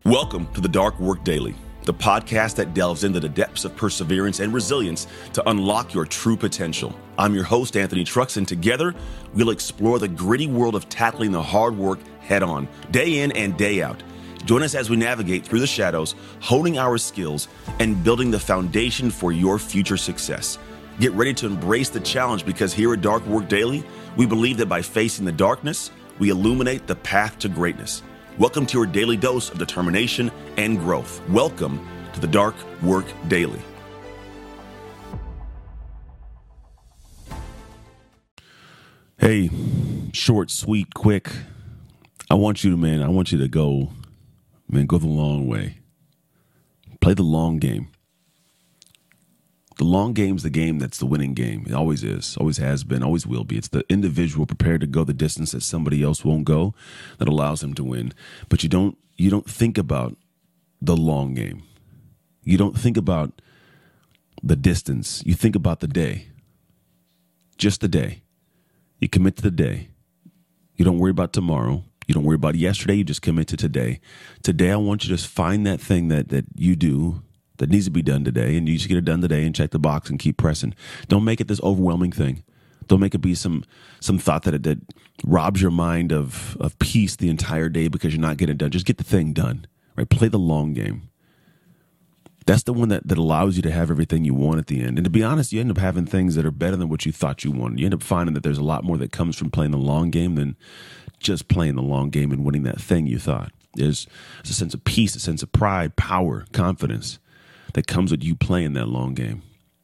Welcome to the Dark Work Daily, the podcast that delves into the depths of perseverance and resilience to unlock your true potential. I'm your host, Anthony Trucks, and together we'll explore the gritty world of tackling the hard work head on, day in and day out. Join us as we navigate through the shadows, honing our skills, and building the foundation for your future success. Get ready to embrace the challenge because here at Dark Work Daily, we believe that by facing the darkness, we illuminate the path to greatness. Welcome to your daily dose of determination and growth. Welcome to the Dark Work Daily. Hey, short, sweet, quick. I want you to go the long way. Play the long game. The long game's the game that's the winning game. It always is, always has been, always will be. It's the individual prepared to go the distance that somebody else won't go that allows them to win. But you don't think about the long game. You don't think about the distance. You think about the day. Just the day. You commit to the day. You don't worry about tomorrow. You don't worry about yesterday. You just commit to today. Today, I want you to just find that thing that you do that needs to be done today, and you just get it done today and check the box and keep pressing. Don't make it this overwhelming thing. Don't make it be some thought that robs your mind of peace the entire day because you're not getting it done. Just get the thing done, right? Play the long game. That's the one that allows you to have everything you want at the end. And to be honest, you end up having things that are better than what you thought you wanted. You end up finding that there's a lot more that comes from playing the long game than just playing the long game and winning that thing you thought. There's a sense of peace, a sense of pride, power, confidence that comes with you playing that long game.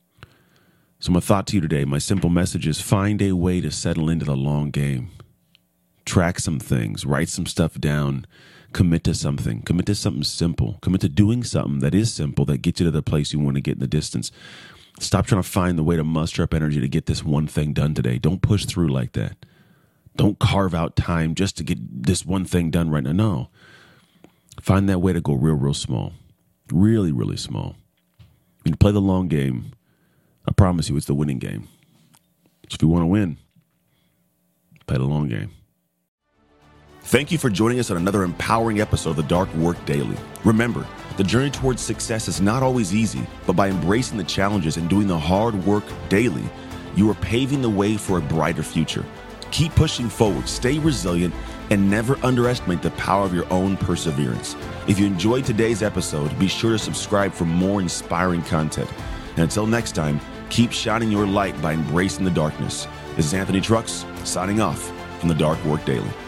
So my thought to you today, my simple message is find a way to settle into the long game. Track some things, write some stuff down, commit to something simple, commit to doing something that is simple that gets you to the place you want to get in the distance. Stop trying to find the way to muster up energy to get this one thing done today. Don't push through like that. Don't carve out time just to get this one thing done right now. No. Find that way to go real small. Really, really small. When you play the long game, I promise you it's the winning game. So if you want to win, play the long game. Thank you for joining us on another empowering episode of the Dark Work Daily. Remember, the journey towards success is not always easy, but by embracing the challenges and doing the hard work daily, you are paving the way for a brighter future. Keep pushing forward, stay resilient, and never underestimate the power of your own perseverance. If you enjoyed today's episode, be sure to subscribe for more inspiring content. And until next time, keep shining your light by embracing the darkness. This is Anthony Trucks, signing off from the Dark Work Daily.